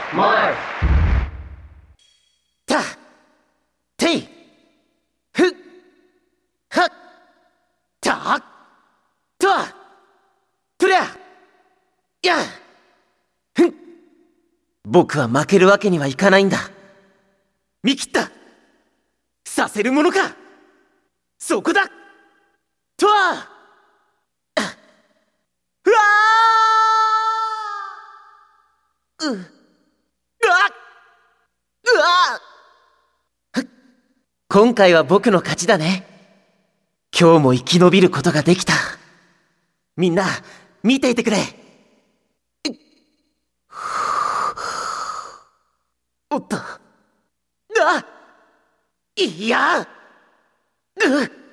Mark! た、てい、ふ、は、た、と、とりゃ、や、ふん。僕は負けるわけにはいかないんだ。見切った。させるものか。そこだ。とわ、うわー、うわ、うわ。今回は僕の勝ちだね。今日も生き延びることができた。みんな、見ていてくれ。おっと。いや、